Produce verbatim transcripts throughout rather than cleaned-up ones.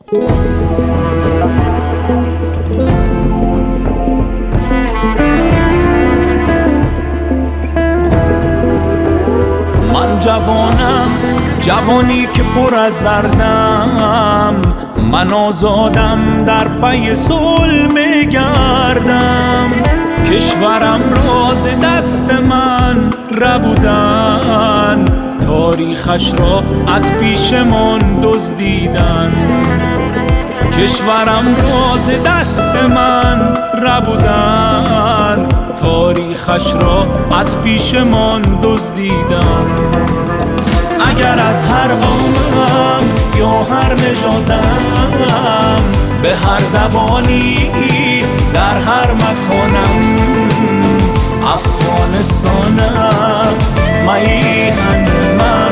من جوانم، جوانی که پر از دردم، من آزادم در پی صلح میگردم. کشورم راز دست من ربودن، تاریخش را از پیشمان دزدیدن. کشورم راز دست من ربودن، تاریخش را از پیشمان دزدیدن. اگر از هر قومم یا هر نژادم، به هر زبانی در هر مکانم، افغانستان است میهن من.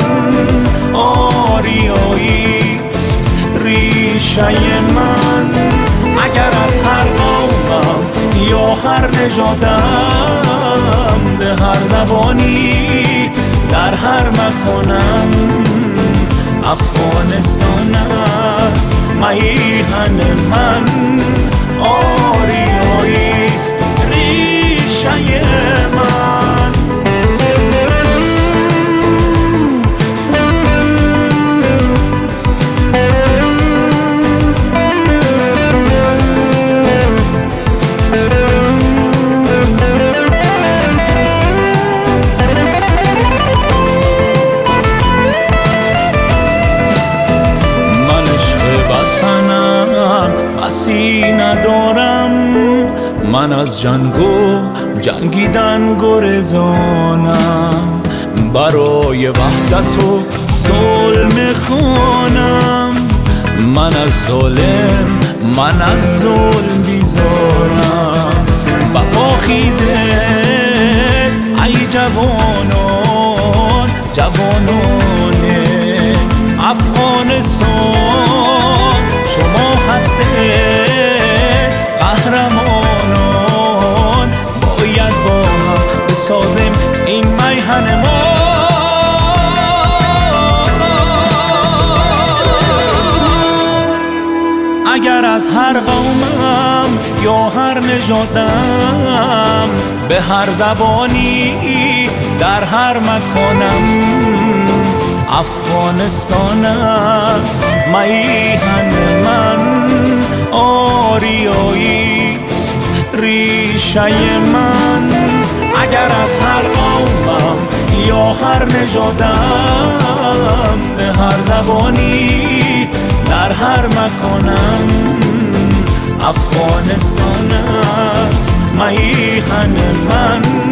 آریایی است ریشه من. اگر از هر قومم یا هر نژادم، به هر زبانی در هر مکانم، افغانستان است میهن من. آریایی است ریشه من. بسی ندارم، من از جنگ و جنگیدن گریزانم. برای وحدت و صلح میخوانم. من از ظالم، من از ظلم بیزارم. بپا خیزید ای جوانان، جوانان افغانستان. شما هستید قهرمانان، باید با هم بسازیم این میهن ما. اگر از هر قومم یا هر نژادم، به هر زبانی در هر مکانم، افغانستان است میهن من. آریایی است ریشه من. اگر از هر قومم یا هر نژادم، به هر زبانی در هر مکانم، افغانستان است میهن من.